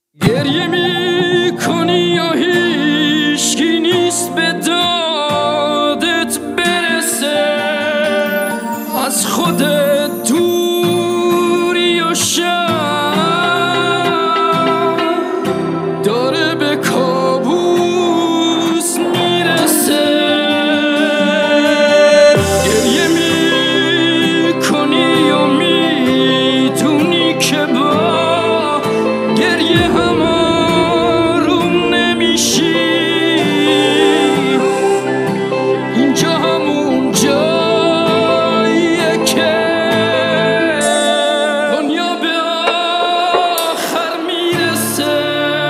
گریه میکنی یا هیچکی نیست به دادت برسه، از خودت دوری و داره به کابوس میرسه. گریه میکنی یا میدونی که با گریه هم آروم نمیشی، اینجا همون جاییه که دنیا به آخر میرسه.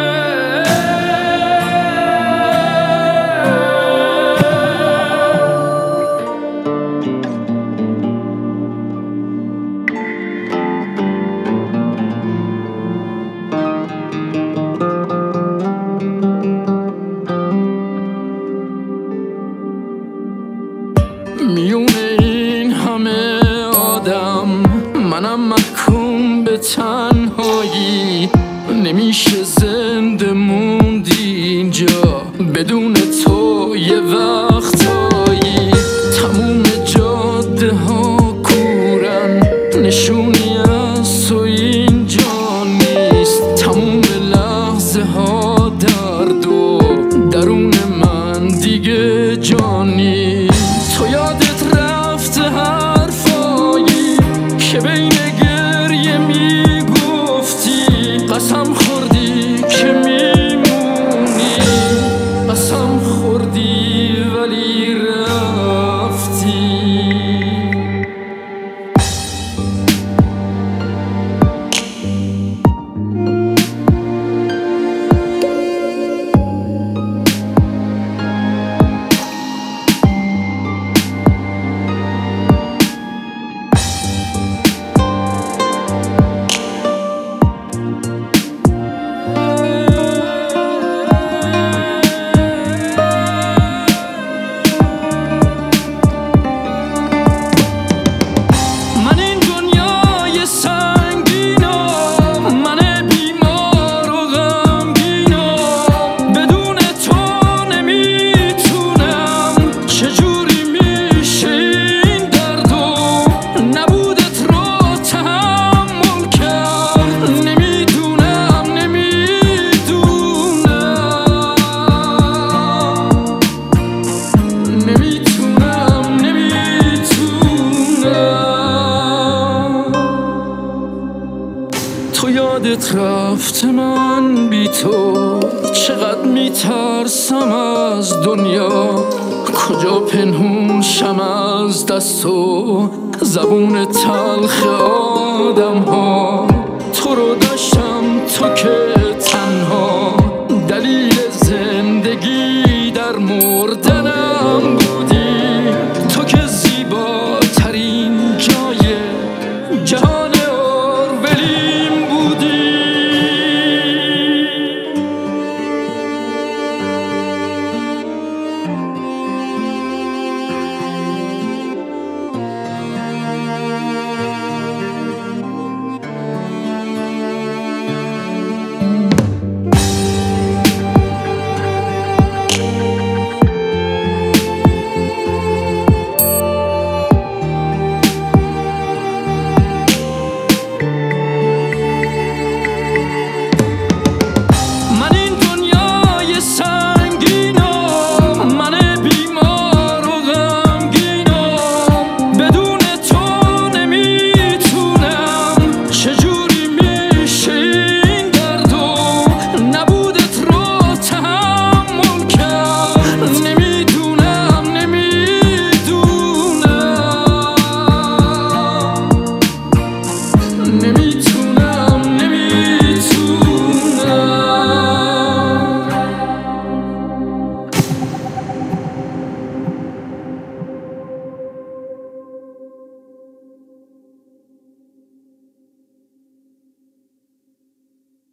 میونه این همه آدم منم محکوم به تنهایی، نمیشه زنده موندی اینجا بدون تو. یه وقتایی تموم جاده ها کورن، نشونی از تو اینجا نیست. تموم لحظه ها درد و درون من دیگه جان نیست. تو یادت رفته حرفایی که بین گریه میگفتی، قسم خوردی که میمونی، قسم خوردی ولی رفتی. تو یادت رفته من بی تو چقدر میترسم از دنیا، کجا پنهون شم از دست و زبون تلخ آدم ها. تو رو داشتم تو که